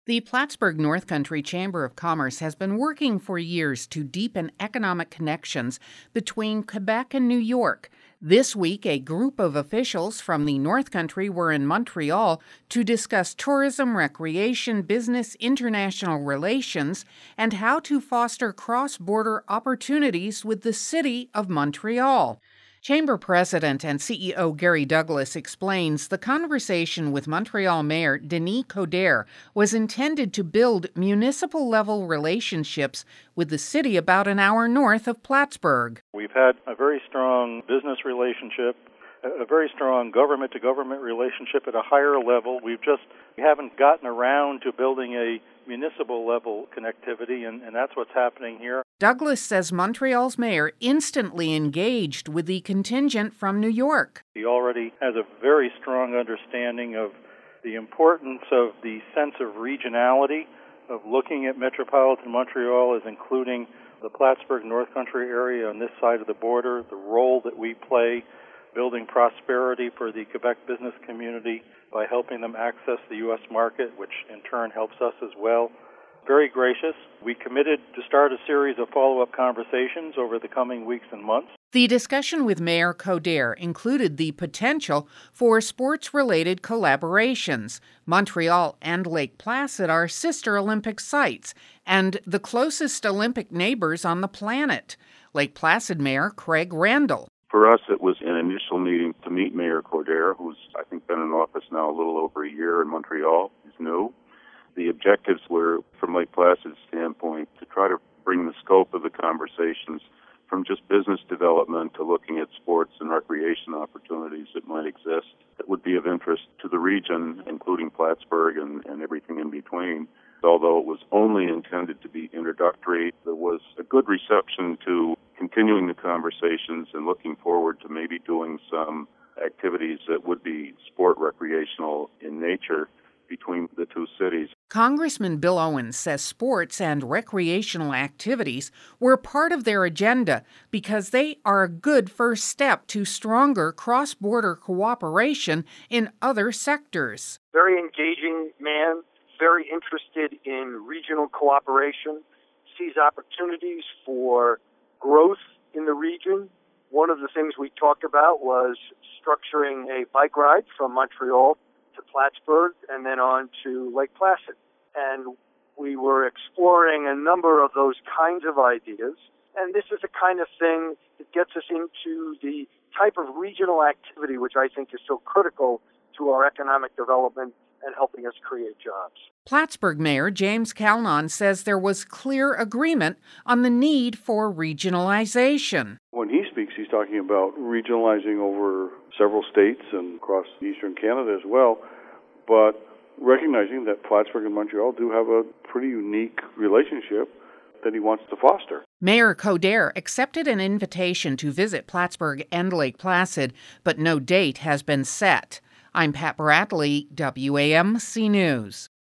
The Plattsburgh North Country Chamber of Commerce has been working for years to deepen economic connections between Quebec and New York. This week, a group of officials from the North Country were in Montreal to discuss tourism, recreation, business, international relations, and how to foster cross-border opportunities with the city of Montreal. Chamber President and CEO Gary Douglas explains the conversation with Montreal Mayor Denis Coderre was intended to build municipal-level relationships with the city about an hour north of Plattsburgh. We've had a very strong business relationship, a very strong government-to-government relationship at a higher level. We haven't gotten around to building a municipal-level connectivity, and that's what's happening here. Douglas says Montreal's mayor instantly engaged with the contingent from New York. He already has a very strong understanding of the importance of the sense of regionality, of looking at metropolitan Montreal as including the Plattsburgh North Country area on this side of the border, the role that we play building prosperity for the Quebec business community by helping them access the U.S. market, which in turn helps us as well. Very gracious. We committed to start a series of follow-up conversations over the coming weeks and months. The discussion with Mayor Coderre included the potential for sports-related collaborations. Montreal and Lake Placid are sister Olympic sites and the closest Olympic neighbors on the planet. Lake Placid Mayor Craig Randall. For us, it was an initial meeting to meet Mayor Coderre, who's, I think, been in office now a little over a year in Montreal. He's new. The objectives were, from Lake Placid's standpoint, to try to bring the scope of the conversations from just business development to looking at sports and recreation opportunities that might exist that would be of interest to the region, including Plattsburgh and everything in between. Although it was only intended to be introductory, there was a good reception to continuing the conversations and looking forward to maybe doing some activities that would be sport recreational in nature between the two cities. Congressman Bill Owens says sports and recreational activities were part of their agenda because they are a good first step to stronger cross-border cooperation in other sectors. Very engaging man, very interested in regional cooperation, sees opportunities for growth in the region. One of the things we talked about was structuring a bike ride from Montreal to Plattsburgh and then on to Lake Placid. And we were exploring a number of those kinds of ideas. And this is the kind of thing that gets us into the type of regional activity which I think is so critical to our economic development and helping us create jobs. Plattsburgh Mayor James Calnon says there was clear agreement on the need for regionalization. When he speaks, he's talking about regionalizing over several states and across eastern Canada as well, but recognizing that Plattsburgh and Montreal do have a pretty unique relationship that he wants to foster. Mayor Coderre accepted an invitation to visit Plattsburgh and Lake Placid, but no date has been set. I'm Pat Bradley, WAMC News.